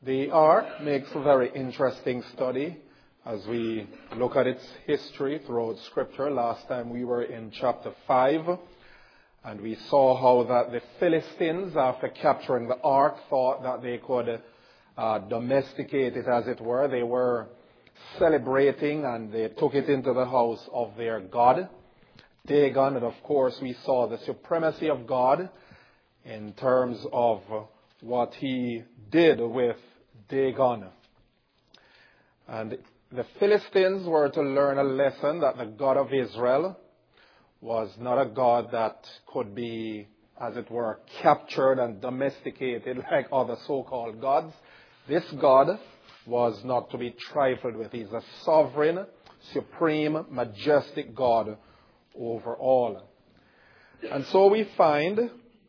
The ark makes a very interesting study as we look at its history throughout Scripture. Last time we were in chapter 5, and we saw how that the Philistines, after capturing the ark, thought that they could domesticate it, as it were. They were celebrating, and they took it into the house of their god, Dagon. And of course, we saw the supremacy of God in terms of what he did with Dagon. And the Philistines were to learn a lesson that the God of Israel was not a God that could be, as it were, captured and domesticated like other so-called gods. This God was not to be trifled with. He's a sovereign, supreme, majestic God over all. And so we find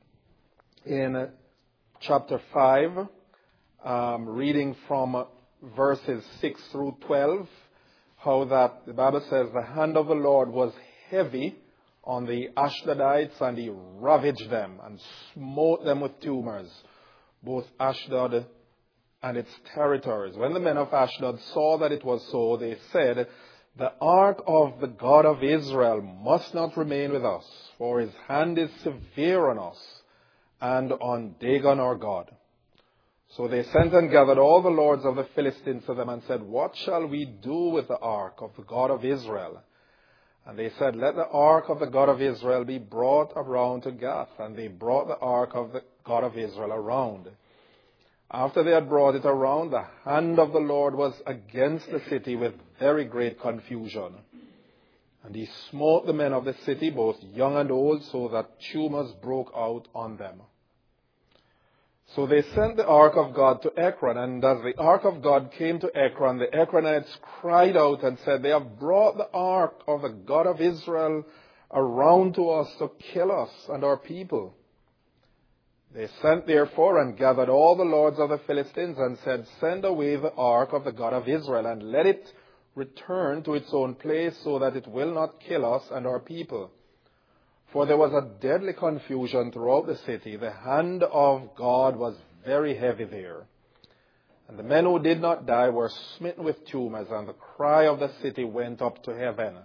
in chapter 5, reading from verses 6 through 12, how that the Bible says the hand of the Lord was heavy on the Ashdodites, and he ravaged them and smote them with tumors, both Ashdod and its territories. When the men of Ashdod saw that it was so, they said, "The ark of the God of Israel must not remain with us, for his hand is severe on us and on Dagon our God." So they sent and gathered all the lords of the Philistines to them and said, "What shall we do with the ark of the God of Israel?" And they said, "Let the ark of the God of Israel be brought around to Gath." And they brought the ark of the God of Israel around. After they had brought it around, the hand of the Lord was against the city with very great confusion. And he smote the men of the city, both young and old, so that tumors broke out on them. So they sent the ark of God to Ekron, and as the ark of God came to Ekron, the Ekronites cried out and said, "They have brought the ark of the God of Israel around to us to kill us and our people." They sent therefore and gathered all the lords of the Philistines and said, "Send away the ark of the God of Israel, and let it return to its own place, so that it will not kill us and our people." For there was a deadly confusion throughout the city. The hand of God was very heavy there. And the men who did not die were smitten with tumors, and the cry of the city went up to heaven.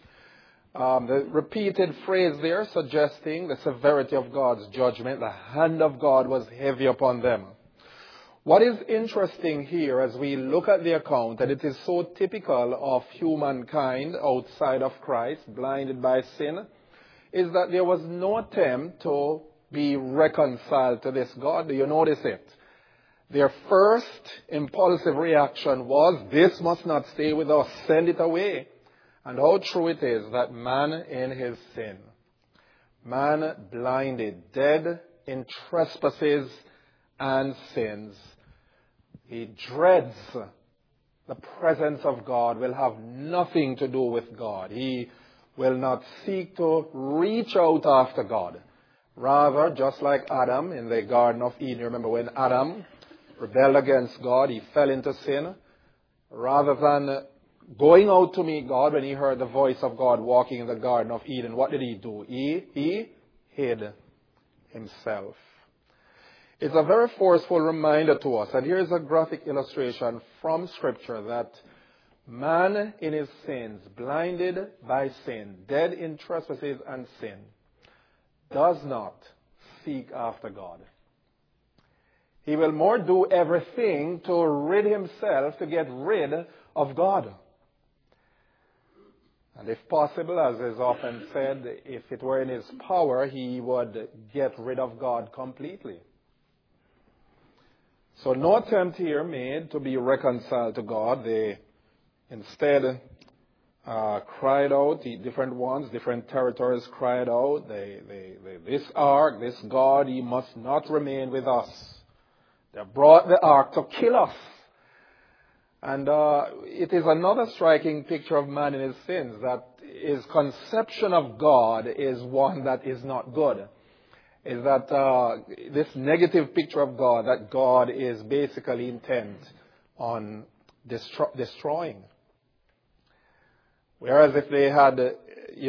The repeated phrase there suggesting the severity of God's judgment. The hand of God was heavy upon them. What is interesting here as we look at the account, and it is so typical of humankind outside of Christ, blinded by sin, is that there was no attempt to be reconciled to this God. Do you notice it? Their first impulsive reaction was, "This must not stay with us, send it away." And how true it is that man in his sin, man blinded, dead in trespasses and sins, he dreads the presence of God, will have nothing to do with God. He will not seek to reach out after God. Rather, just like Adam in the Garden of Eden, remember when Adam rebelled against God, he fell into sin. Rather than going out to meet God when he heard the voice of God walking in the Garden of Eden, what did he do? He hid himself. It's a very forceful reminder to us, and here's a graphic illustration from Scripture that man in his sins, blinded by sin, dead in trespasses and sin, does not seek after God. He will more do everything to rid himself, to get rid of God. And if possible, as is often said, if it were in his power, he would get rid of God completely. So no attempt here made to be reconciled to God. They instead cried out, the different ones, different territories cried out, this ark, this God, he must not remain with us. They brought the ark to kill us. And it is another striking picture of man in his sins, that his conception of God is one that is not good. Is that this negative picture of God, that God is basically intent on destroying. Whereas if they had,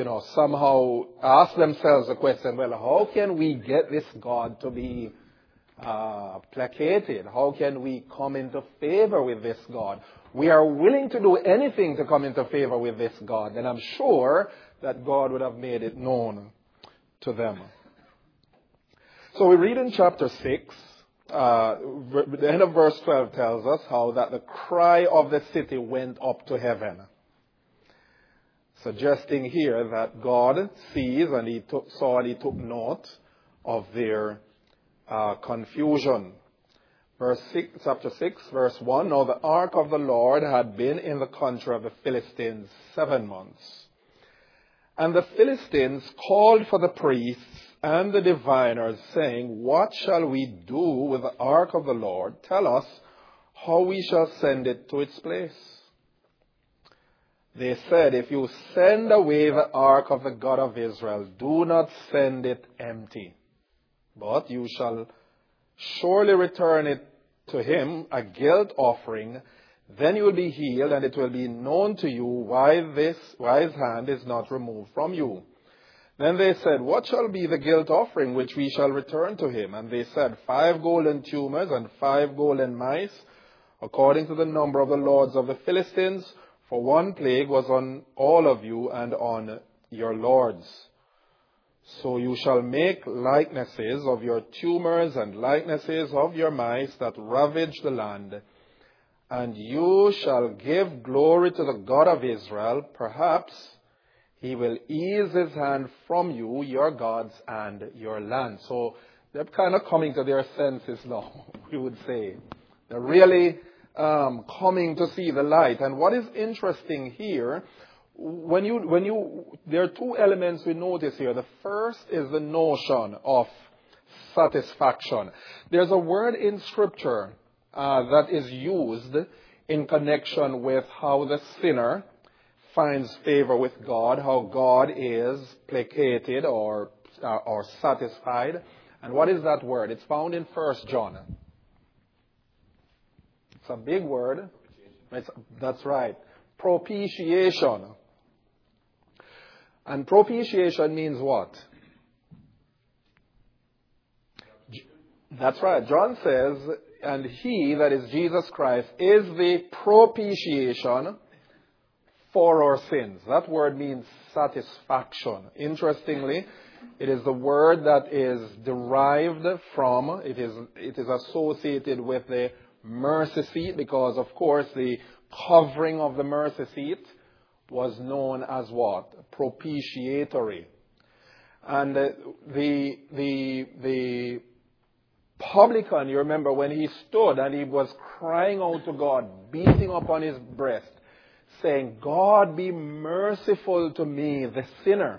somehow asked themselves the question, well, how can we get this God to be placated? How can we come into favor with this God? We are willing to do anything to come into favor with this God. And I'm sure that God would have made it known to them. So we read in chapter 6, the end of verse 12 tells us how that the cry of the city went up to heaven. Suggesting here that God sees and he saw and he took note of their confusion. Chapter 6, verse 1, now the ark of the Lord had been in the country of the Philistines 7 months. And the Philistines called for the priests and the diviners, saying, what shall we do with the ark of the Lord? Tell us how we shall send it to its place. They said, if you send away the ark of the God of Israel, do not send it empty, but you shall surely return it to him, a guilt offering. Then you will be healed, and it will be known to you why his hand is not removed from you. Then they said, what shall be the guilt offering which we shall return to him? And they said, 5 golden tumors and 5 golden mice, according to the number of the lords of the Philistines, for 1 plague was on all of you and on your lords. So you shall make likenesses of your tumors and likenesses of your mice that ravage the land. And you shall give glory to the God of Israel. Perhaps he will ease his hand from you, your gods, and your land. So they're kind of coming to their senses now, we would say. They're really coming to see the light. And what is interesting here, there are 2 elements we notice here. The first is the notion of satisfaction. There's a word in Scripture that is used in connection with how the sinner finds favor with God, how God is placated or satisfied. And what is that word? It's found in 1 John. It's a big word. That's right. Propitiation. And propitiation means what? That's right. John says, and he, that is Jesus Christ, is the propitiation for our sins. That word means satisfaction. Interestingly, it is the word that is derived from, it is associated with the mercy seat, because of course the covering of the mercy seat was known as what? Propitiatory. And the publican, you remember, when he stood and he was crying out to God, beating upon his breast, saying, God, be merciful to me, the sinner.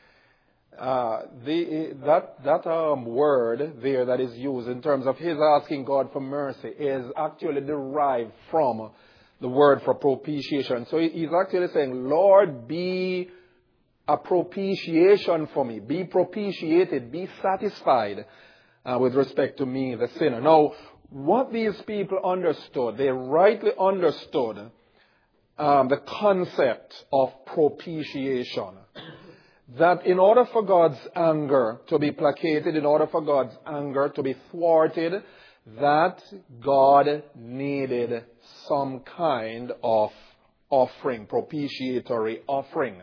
That word there that is used in terms of his asking God for mercy is actually derived from the word for propitiation. So he's actually saying, Lord, be a propitiation for me. Be propitiated. Be satisfied with respect to me, the sinner. Now, what these people understood, they rightly understood the concept of propitiation. That in order for God's anger to be placated, in order for God's anger to be thwarted, that God needed some kind of offering, propitiatory offering.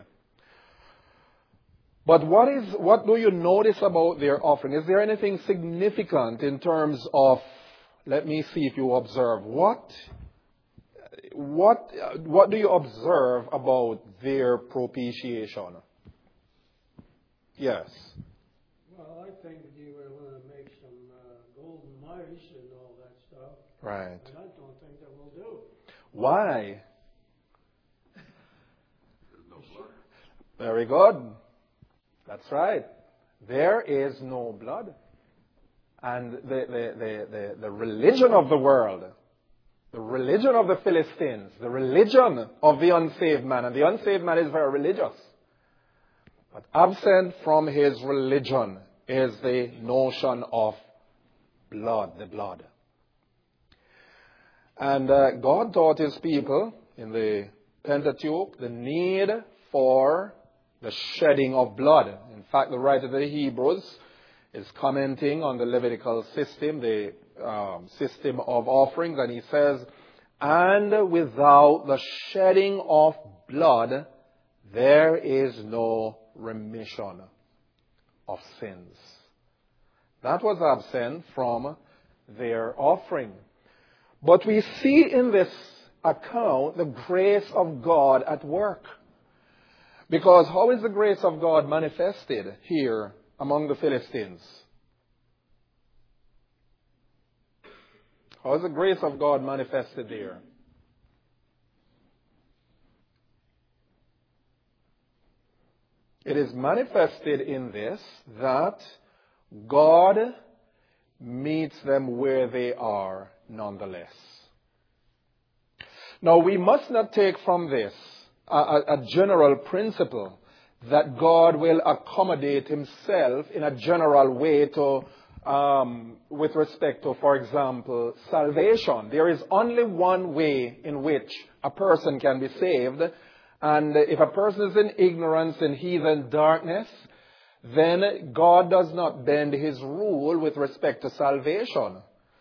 But what do you notice about their offering? Is there anything significant in terms of, let me see if you observe, what do you observe about their propitiation? Yes. Well, I think you were going to make some golden mice and all that stuff. Right. And I don't think that will do. Why? Very good. That's right. There is no blood. And the religion of the world, the religion of the Philistines, the religion of the unsaved man, and the unsaved man is very religious. But absent from his religion is the notion of blood, the blood. And God taught his people in the Pentateuch the need for the shedding of blood. In fact, the writer of the Hebrews is commenting on the Levitical system, the system of offerings, and he says, "And without the shedding of blood, there is no remission of sins." That was absent from their offering. But we see in this account the grace of God at work. Because how is the grace of God manifested here among the Philistines? How is the grace of God manifested there? It is manifested in this, that God meets them where they are nonetheless. Now, we must not take from this a general principle that God will accommodate himself in a general way to, with respect to, for example, salvation. There is only one way in which a person can be saved. And if a person is in ignorance and heathen darkness, then God does not bend his rule with respect to salvation.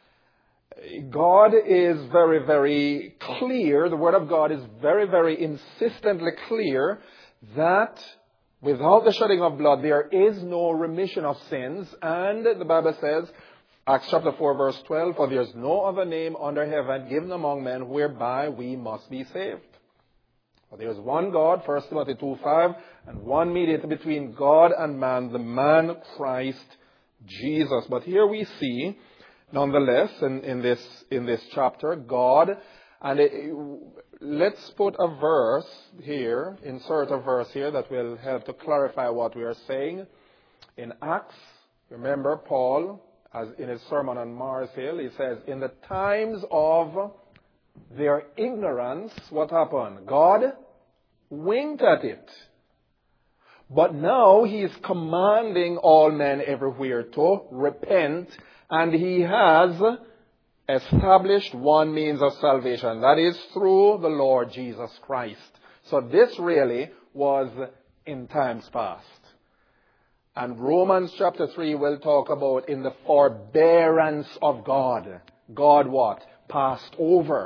God is very, very clear. The Word of God is very, very insistently clear that without the shedding of blood, there is no remission of sins. And the Bible says, Acts chapter 4, verse 12, "For there is no other name under heaven given among men whereby we must be saved." For there is one God, 1 Timothy 2:5, and one mediator between God and man, the man Christ Jesus. But here we see, nonetheless, in this chapter, God, and let's put a verse here, insert a verse here that will help to clarify what we are saying. In Acts, remember Paul, as in his sermon on Mars Hill, he says, in the times of their ignorance, what happened? God winked at it. But now he is commanding all men everywhere to repent, and he has established one means of salvation. That is through the Lord Jesus Christ. So this really was in times past. And Romans chapter 3 will talk about in the forbearance of God. God what? Passed over.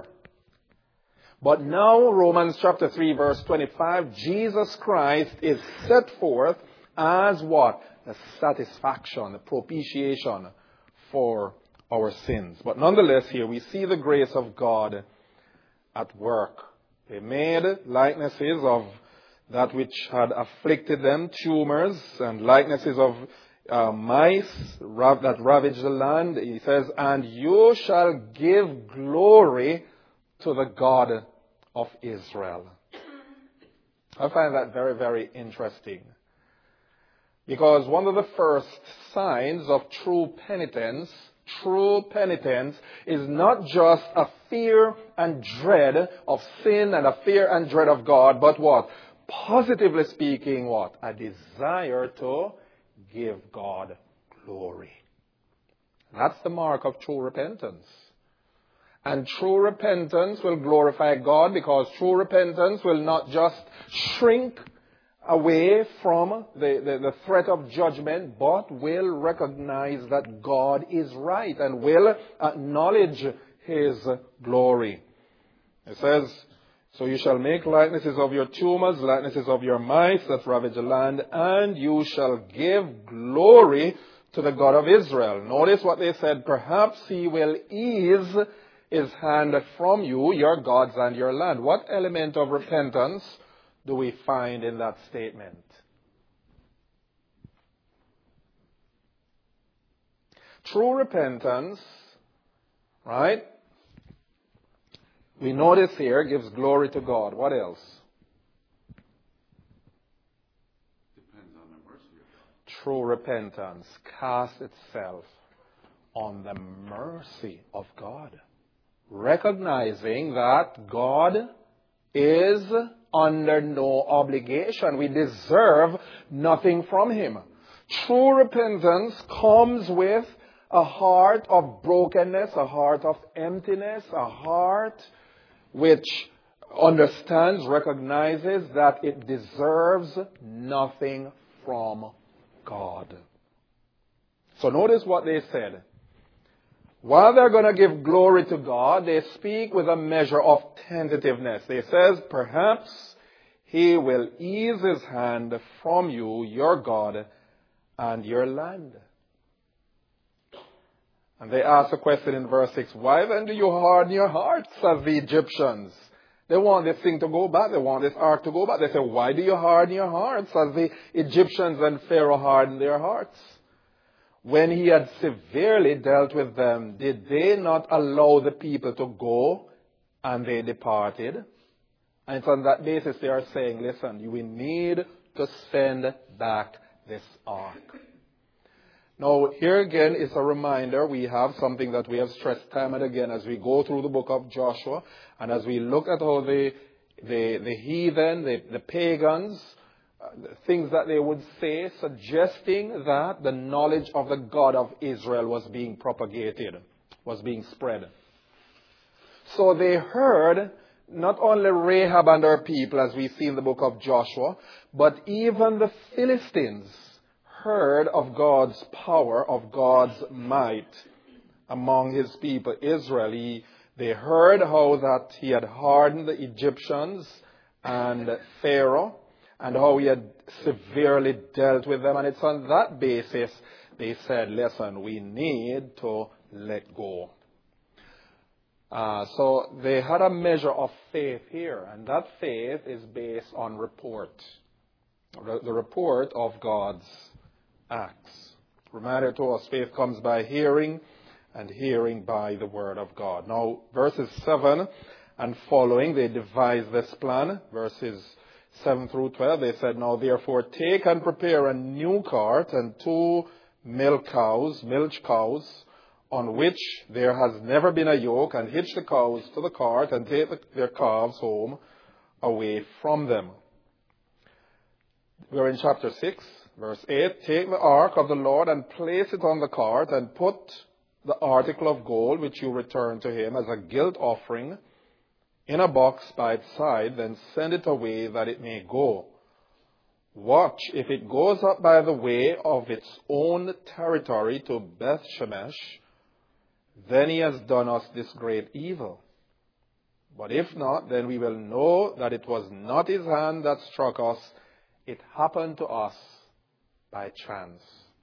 But now Romans chapter 3 verse 25, Jesus Christ is set forth as what? The satisfaction, the propitiation for our sins. But nonetheless here we see the grace of God at work. They made likenesses of that which had afflicted them, tumors, and likenesses of mice that ravaged the land. He says, "And you shall give glory to the God of Israel." I find that very, very interesting. Because one of the first signs of true penitence is not just a fear and dread of sin and a fear and dread of God, but what? Positively speaking, what? A desire to give God glory. That's the mark of true repentance. And true repentance will glorify God, because true repentance will not just shrink away from the threat of judgment, but will recognize that God is right and will acknowledge his glory. It says, "So you shall make likenesses of your tumors, likenesses of your mice that ravage the land, and you shall give glory to the God of Israel." Notice what they said, "Perhaps he will ease his hand from you, your gods and your land." What element of repentance do we find in that statement? True repentance, right? We notice here gives glory to God. What else? Depends on the mercy of God. True repentance casts itself on the mercy of God. Recognizing that God is under no obligation. We deserve nothing from him. True repentance comes with a heart of brokenness, a heart of emptiness, a heart which understands, recognizes that it deserves nothing from God. So notice what they said. While they're going to give glory to God, they speak with a measure of tentativeness. They says, perhaps he will ease his hand from you, your God, and your land. And they ask a question in verse 6, why then do you harden your hearts as the Egyptians? They want this thing to go back. They want this ark to go back. They say, why do you harden your hearts as the Egyptians and Pharaoh hardened their hearts? When he had severely dealt with them, did they not allow the people to go, and they departed? And it's on that basis they are saying, listen, we need to send back this ark. Now, here again is a reminder. We have something that we have stressed time and again as we go through the book of Joshua, and as we look at how the heathen, the pagans, things that they would say, suggesting that the knowledge of the God of Israel was being propagated, was being spread. So they heard not only Rahab and her people, as we see in the book of Joshua, but even the Philistines heard of God's power, of God's might among his people, Israel. They heard how that he had hardened the Egyptians and Pharaoh, and how he had severely dealt with them. And it's on that basis they said, listen, we need to let go. So they had a measure of faith here, and that faith is based on report. The report of God's acts. Reminder to us, faith comes by hearing, and hearing by the word of God. Now, verses 7 and following, they devised this plan. Verses 7 through 12, they said, now therefore take and prepare a new cart and 2 milch cows, on which there has never been a yoke, and hitch the cows to the cart and take their calves home away from them. We're in chapter 6, verse 8. Take the ark of the Lord and place it on the cart, and put the article of gold which you return to him as a guilt offering in a box by its side, then send it away that it may go. Watch, if it goes up by the way of its own territory to Beth Shemesh, then he has done us this great evil. But if not, then we will know that it was not his hand that struck us, it happened to us by chance.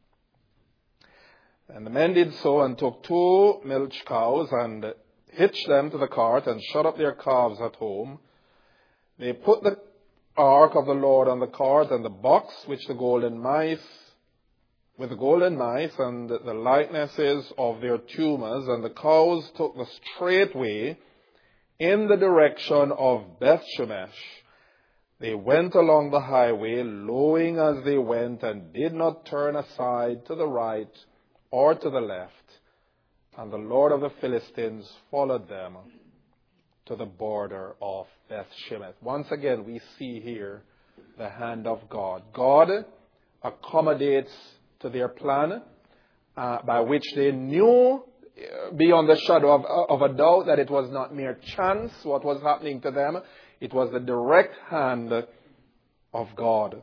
And the men did so, and took 2 milch cows, and hitched them to the cart, and shut up their calves at home. They put the ark of the Lord on the cart, and the box with the golden mice, and the likenesses of their tumors, and the cows took the straight way in the direction of Beth Shemesh. They went along the highway, lowing as they went, and did not turn aside to the right or to the left. And the Lord of the Philistines followed them to the border of Beth Shemesh. Once again, we see here the hand of God. God accommodates to their plan, by which they knew beyond the shadow of a doubt that it was not mere chance what was happening to them. It was the direct hand of God.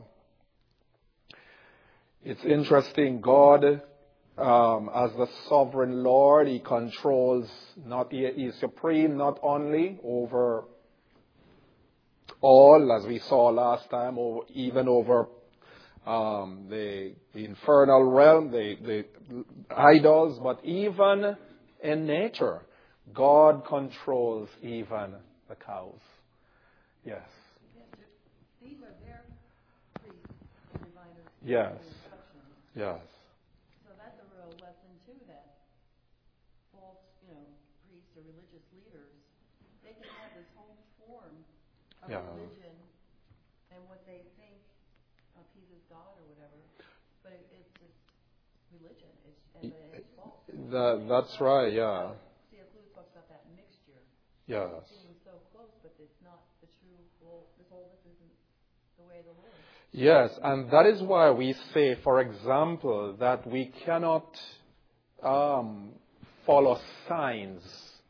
It's interesting, God, as the sovereign Lord, he controls, he is supreme not only over all, as we saw last time, even over the infernal realm, the idols, but even in nature, God controls even the cows. Yes. These are their priests and diviners. Yes. Yes. So that's a real lesson too, that false, priests or religious leaders, they can have this whole form of religion and what they think appeases God or whatever, but it's just religion. It's false. That's right. Yeah. C.S. Lewis talks about that mixture. Yes. It seems so close, but it's not the true. This isn't the way of the Lord. Yes, and that is why we say, for example, that we cannot follow signs.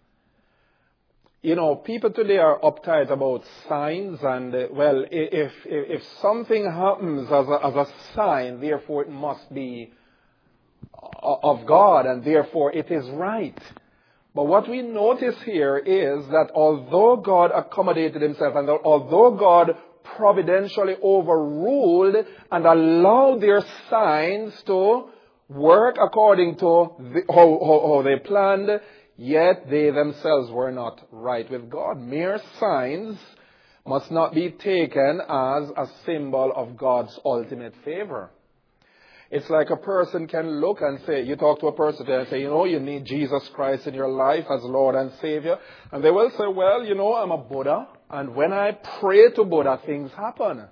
People today are uptight about signs, and if something happens as a sign, therefore it must be of God, and therefore it is right. But what we notice here is that although God accommodated himself, and although God providentially overruled and allowed their signs to work according to how they planned, yet they themselves were not right with God. Mere signs must not be taken as a symbol of God's ultimate favor. It's like a person can look and say, you talk to a person and say, you need Jesus Christ in your life as Lord and Savior. And they will say, well, I'm a Buddha. And when I pray to Buddha, things happen.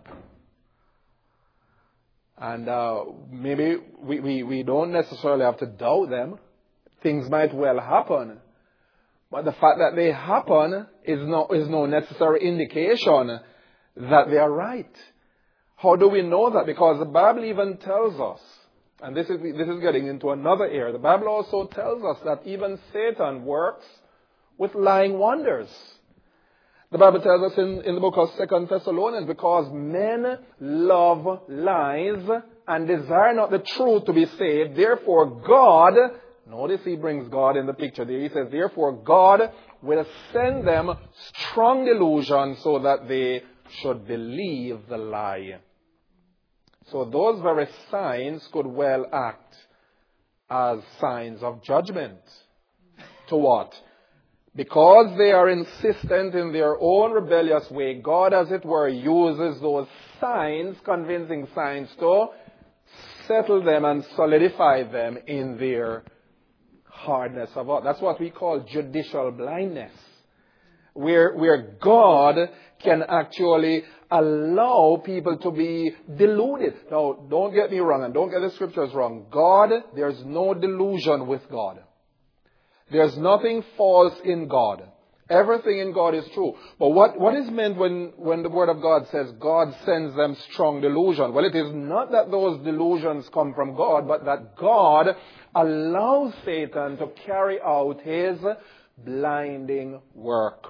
And maybe we don't necessarily have to doubt them. Things might well happen. But the fact that they happen is no necessary indication that they are right. How do we know that? Because the Bible even tells us, and this is getting into another area, the Bible also tells us that even Satan works with lying wonders. The Bible tells us in the book of 2 Thessalonians, because men love lies and desire not the truth to be saved, therefore God, notice he brings God in the picture there, he says, therefore God will send them strong delusion so that they should believe the lie. So those very signs could well act as signs of judgment. To what? Because they are insistent in their own rebellious way, God, as it were, uses those signs, convincing signs, to settle them and solidify them in their hardness of heart. That's what we call judicial blindness. Where God can actually allow people to be deluded. Now, don't get me wrong and don't get the scriptures wrong. God, there's no delusion with God. There's nothing false in God. Everything in God is true. But what is meant when the Word of God says God sends them strong delusion? Well, it is not that those delusions come from God, but that God allows Satan to carry out his blinding work.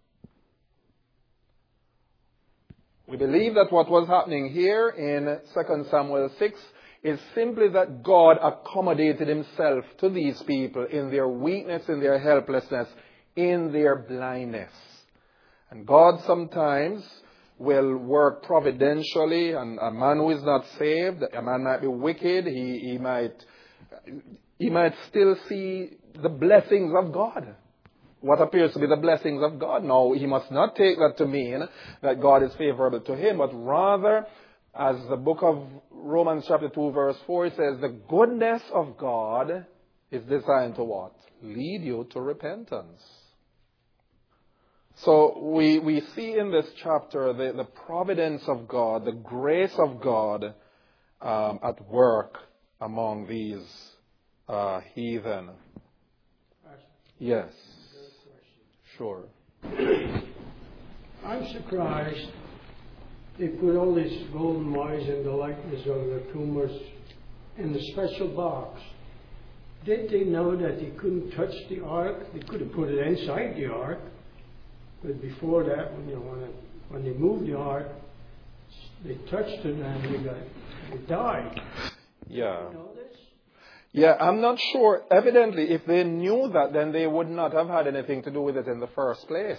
We believe that what was happening here in 2 Samuel 6 is simply that God accommodated himself to these people in their weakness, in their helplessness, in their blindness. And God sometimes will work providentially, and a man who is not saved, a man might be wicked, he might still see the blessings of God. What appears to be the blessings of God. Now, he must not take that to mean that God is favorable to him, but rather, as the book of Romans chapter 2 verse 4 says, the goodness of God is designed to what? Lead you to repentance. So we see in this chapter the providence of God, the grace of God at work among these heathen. Yes. Sure. I'm surprised they put all these golden mice in the likeness of the tumors in the special box. Did they know that they couldn't touch the ark? They could have put it inside the ark. But before that, when they moved the ark, they touched it and they died. Yeah. You know this? Yeah, I'm not sure. Evidently, if they knew that, then they would not have had anything to do with it in the first place.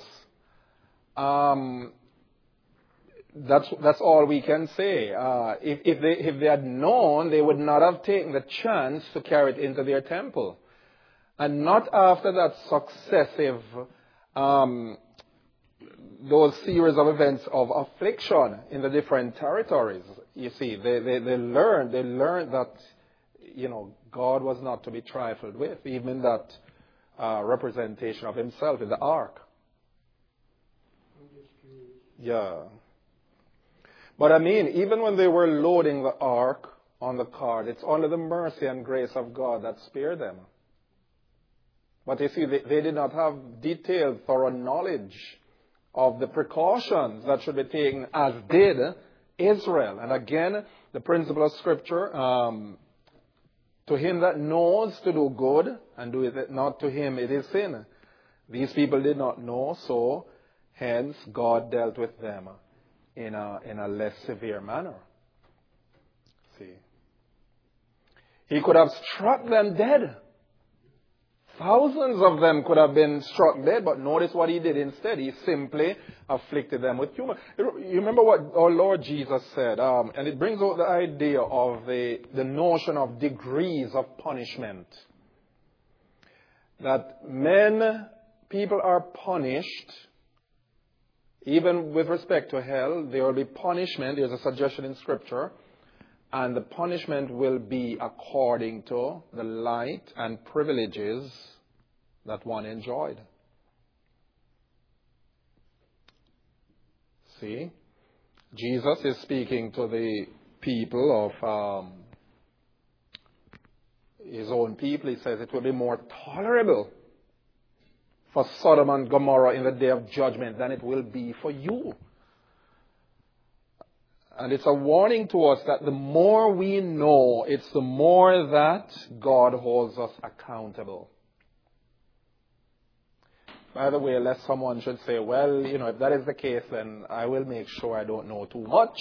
That's all we can say. If they had known, they would not have taken the chance to carry it into their temple. And not after that successive, those series of events of affliction in the different territories. You see, they learned that, God was not to be trifled with, even in that representation of himself in the ark. Yeah. But even when they were loading the ark on the cart, it's only the mercy and grace of God that spared them. But you see, they did not have detailed, thorough knowledge of the precautions that should be taken, as did Israel. And again, the principle of Scripture, to him that knows to do good, and do it not to him, it is sin. These people did not know, so hence God dealt with them in a less severe manner. See, He could have struck them dead. Thousands of them could have been struck dead, but notice what he did instead. He simply afflicted them with humor. You remember what our Lord Jesus said, and it brings out the idea of the notion of degrees of punishment. That people are punished, even with respect to hell. There will be punishment. There's a suggestion in Scripture. And the punishment will be according to the light and privileges that one enjoyed. See? Jesus is speaking to the people of his own people. He says it will be more tolerable for Sodom and Gomorrah in the day of judgment than it will be for you. And it's a warning to us that the more we know, it's the more that God holds us accountable. By the way, lest someone should say, well, if that is the case, then I will make sure I don't know too much.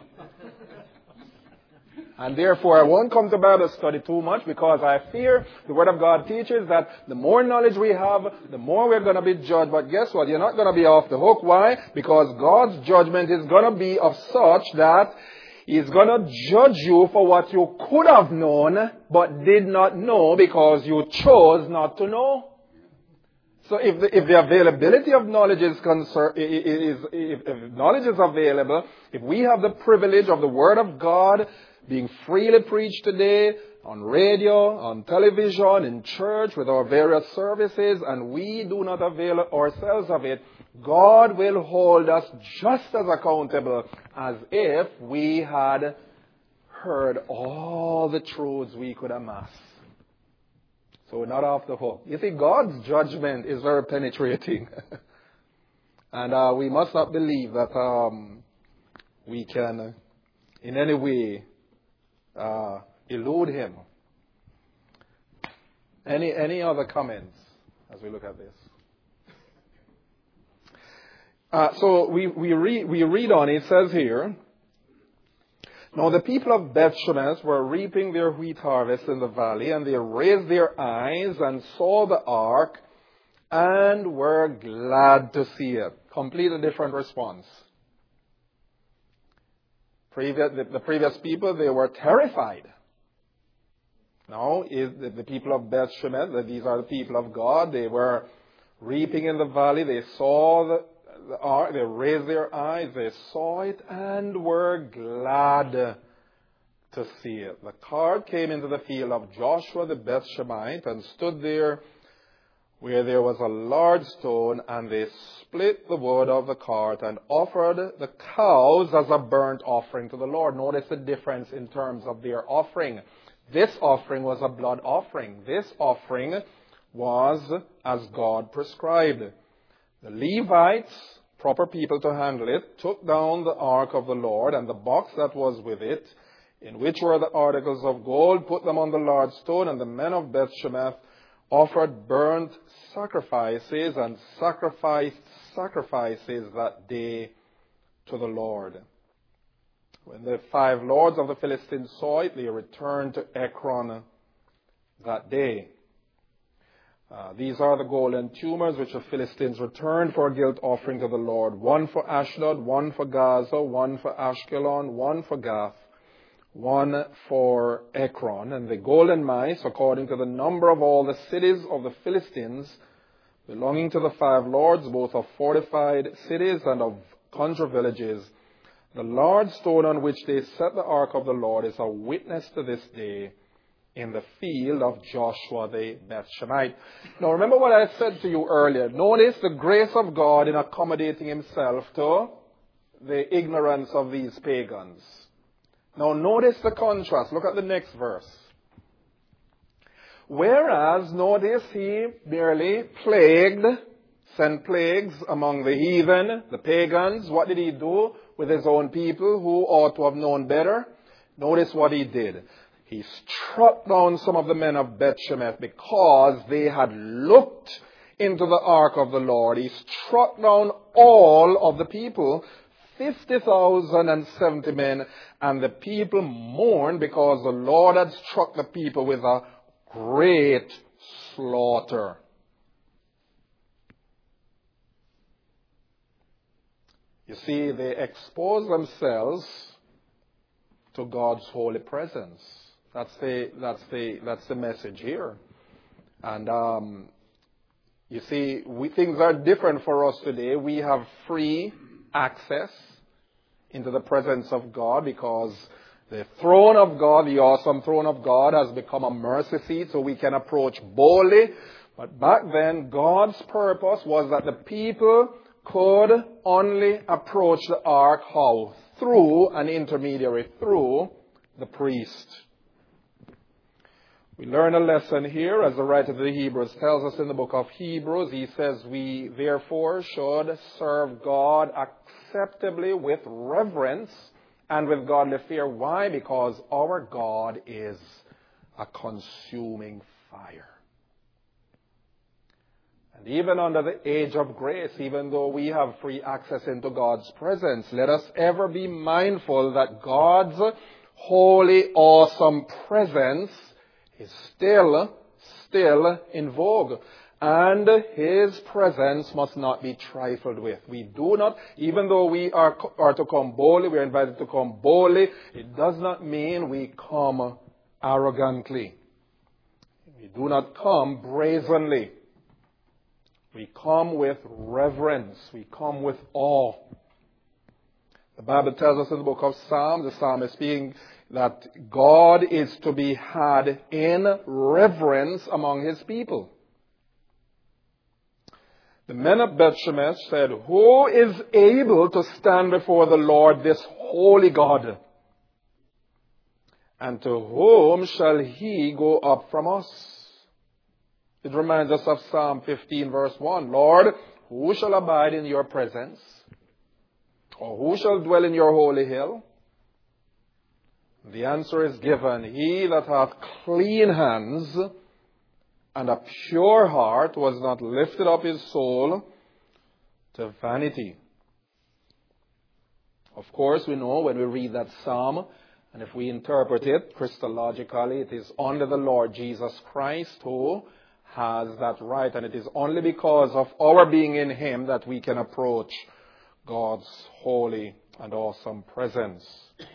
And therefore, I won't come to Bible study too much because I fear the Word of God teaches that the more knowledge we have, the more we're going to be judged. But guess what? You're not going to be off the hook. Why? Because God's judgment is going to be of such that He's going to judge you for what you could have known but did not know because you chose not to know. So if the availability of knowledge is concerned, if knowledge is available, if we have the privilege of the Word of God being freely preached today on radio, on television, in church, with our various services, and we do not avail ourselves of it, God will hold us just as accountable as if we had heard all the truths we could amass. So we're not off the hook. You see, God's judgment is very penetrating. And we must not believe that we can in any way elude Him. Any other comments as we look at this? So we read on. It says here, now the people of Beth Shemesh were reaping their wheat harvest in the valley, and they raised their eyes and saw the ark and were glad to see it. Completely different response. The previous people, they were terrified. Now, the people of Beth Shemesh, these are the people of God, they were reaping in the valley, they saw the ark, they raised their eyes, they saw it, and were glad to see it. The cart came into the field of Joshua the Beth Shemite and stood there where there was a large stone, and they split the wood of the cart and offered the cows as a burnt offering to the Lord. Notice the difference in terms of their offering. This offering was a blood offering. This offering was as God prescribed. The Levites, proper people to handle it, took down the ark of the Lord and the box that was with it, in which were the articles of gold, put them on the large stone, and the men of Beth Shemesh offered burnt sacrifices and sacrificed sacrifices that day to the Lord. When the 5 lords of the Philistines saw it, they returned to Ekron that day. These are the golden tumors which the Philistines returned for a guilt offering to the Lord. 1 for Ashdod, 1 for Gaza, 1 for Ashkelon, 1 for Gath, 1 for Ekron. And the golden mice, according to the number of all the cities of the Philistines, belonging to the 5 lords, both of fortified cities and of country villages. The large stone on which they set the ark of the Lord is a witness to this day in the field of Joshua the Beth Shemite. Now remember what I said to you earlier. Notice the grace of God in accommodating Himself to the ignorance of these pagans. Now notice the contrast. Look at the next verse. Whereas, notice He merely sent plagues among the heathen, the pagans. What did He do with His own people who ought to have known better? Notice what He did. He struck down some of the men of Beth Shemesh because they had looked into the ark of the Lord. He struck down all of the people, 50,070 men, and the people mourned because the Lord had struck the people with a great slaughter. You see, they expose themselves to God's holy presence. That's the message here. And you see, things are different for us today. We have free access into the presence of God because the throne of God, the awesome throne of God, has become a mercy seat, so we can approach boldly. But back then, God's purpose was that the people could only approach the ark how? Through an intermediary, through the priest. We learn a lesson here, as the writer of the Hebrews tells us in the book of Hebrews. He says, we therefore should serve God acceptably with reverence and with godly fear. Why? Because our God is a consuming fire. And even under the age of grace, even though we have free access into God's presence, let us ever be mindful that God's holy, awesome presence is still in vogue. And His presence must not be trifled with. We do not, even though we are to come boldly, we are invited to come boldly, it does not mean we come arrogantly. We do not come brazenly. We come with reverence. We come with awe. The Bible tells us in the book of Psalms, the psalmist speaking, that God is to be had in reverence among His people. The men of Bethshemesh said, who is able to stand before the Lord, this holy God? And to whom shall He go up from us? It reminds us of Psalm 15 verse 1. Lord, who shall abide in your presence? Or who shall dwell in your holy hill? The answer is given. He that hath clean hands and a pure heart was not lifted up his soul to vanity. Of course, we know when we read that psalm, and if we interpret it Christologically, it is only the Lord Jesus Christ who has that right. And it is only because of our being in Him that we can approach God's holy and awesome presence.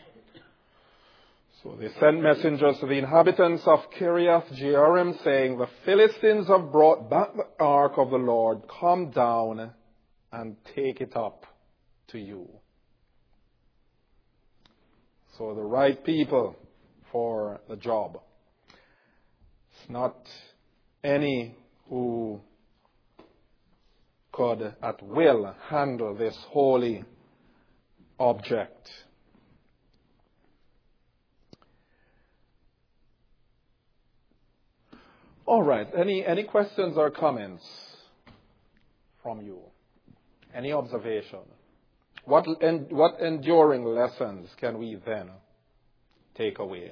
So they sent messengers to the inhabitants of Kiriath Jearim, saying, the Philistines have brought back the ark of the Lord. Come down and take it up to you. So the right people for the job. It's not any who could at will handle this holy object. All right. Any questions or comments from you? Any observation? What enduring lessons can we then take away?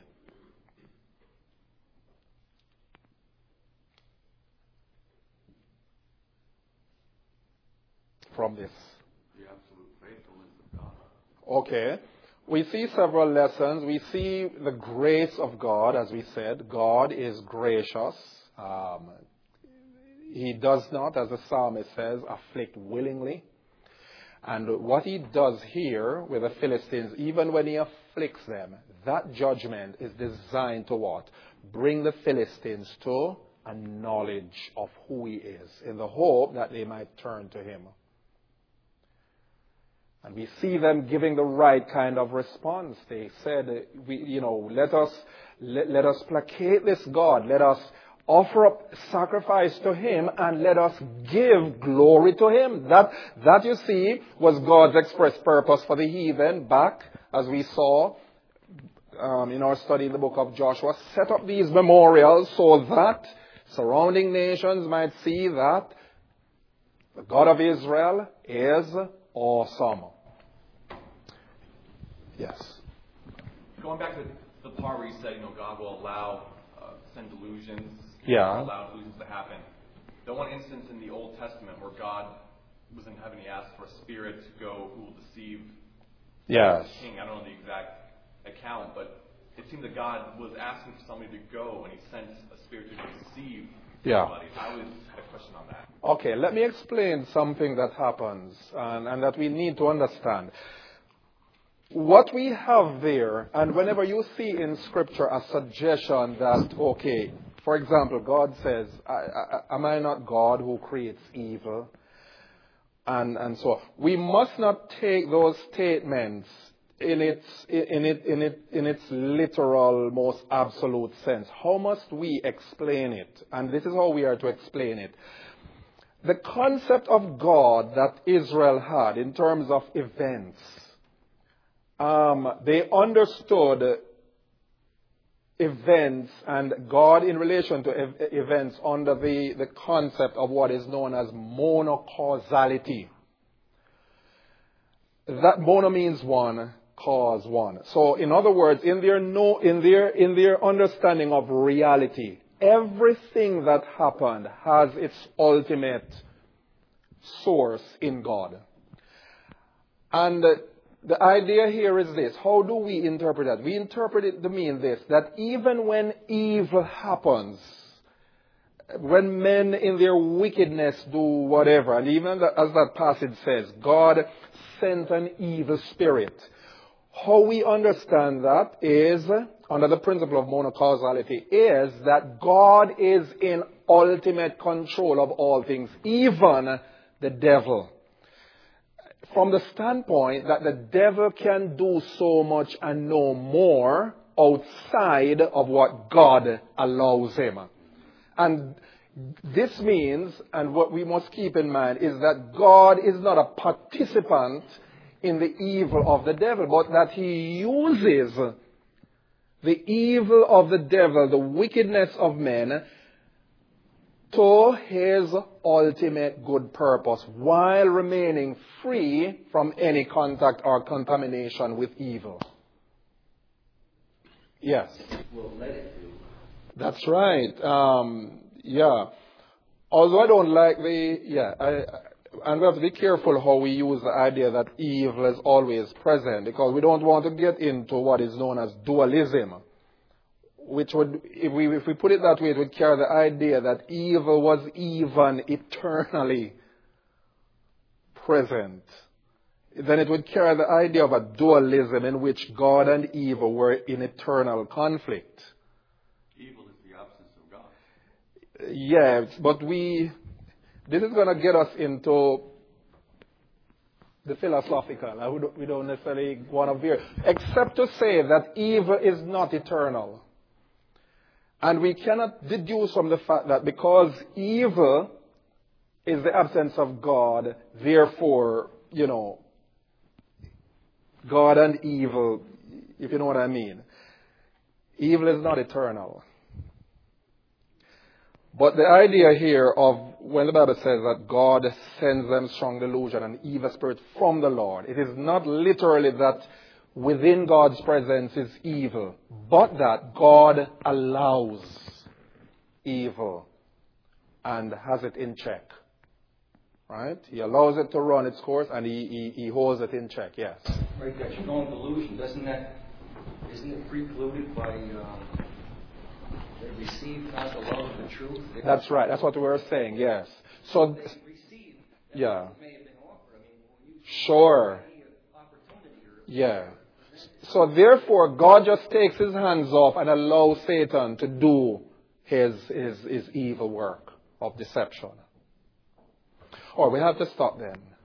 From this? The absolute faithfulness of God. Okay. We see several lessons. We see the grace of God, as we said. God is gracious. He does not, as the psalmist says, afflict willingly. And what He does here with the Philistines, even when He afflicts them, that judgment is designed to what? Bring the Philistines to a knowledge of who He is, in the hope that they might turn to Him. And we see them giving the right kind of response. They said, let us placate this God. Let us offer up sacrifice to Him and let us give glory to Him. That you see was God's express purpose for the heathen back, as we saw in our study in the book of Joshua. Set up these memorials so that surrounding nations might see that the God of Israel is awesome. Yes. Going back to the part where you said, God will send delusions. Yeah. Allow delusions to happen. The one instance in the Old Testament where God was in heaven, He asked for a spirit to go who will deceive Yes. King. I don't know the exact account, but it seemed that God was asking for somebody to go, and He sent a spirit to deceive somebody. I had a question on that. Okay, let me explain something that happens and that we need to understand. What we have there, and whenever you see in Scripture a suggestion that, okay, for example, God says, am I not God who creates evil? And so we must not take those statements in its literal, most absolute sense. How must we explain it? And this is how we are to explain it. The concept of God that Israel had in terms of events, they understood events and God in relation to events under the concept of what is known as monocausality. That mono means one, cause one. So in other words, in their understanding of reality, everything that happened has its ultimate source in God. And the idea here is this. How do we interpret that? We interpret it to mean this, that even when evil happens, when men in their wickedness do whatever, and even as that passage says, God sent an evil spirit. How we understand that is, under the principle of monocausality, is that God is in ultimate control of all things, even the devil. From the standpoint that the devil can do so much and no more outside of what God allows him. And this means, and what we must keep in mind, is that God is not a participant in the evil of the devil, but that He uses the evil of the devil, the wickedness of men, to His ultimate good purpose, while remaining free from any contact or contamination with evil. Yes? Will let it do. That's right. Although I don't like and we have to be careful how we use the idea that evil is always present, because we don't want to get into what is known as dualism, which would, if we put it that way, it would carry the idea that evil was even eternally present. Then it would carry the idea of a dualism in which God and evil were in eternal conflict. Evil is the absence of God. Yes, but this is going to get us into the philosophical. We don't necessarily want to veer, except to say that evil is not eternal. And we cannot deduce from the fact that because evil is the absence of God, therefore, God and evil, if you know what I mean. Evil is not eternal. But the idea here of when the Bible says that God sends them strong delusion and evil spirit from the Lord, it is not literally that within God's presence is evil, but that God allows evil and has it in check. Right? He allows it to run its course and he holds it in check, yes. Right, that strong delusion, isn't it precluded by they receive not the love of the truth? That's right. That's what we were saying, yes. So, they receive. Yeah. May have been offered. Sure. Yeah. So therefore, God just takes His hands off and allows Satan to do his evil work of deception. Or we have to stop then.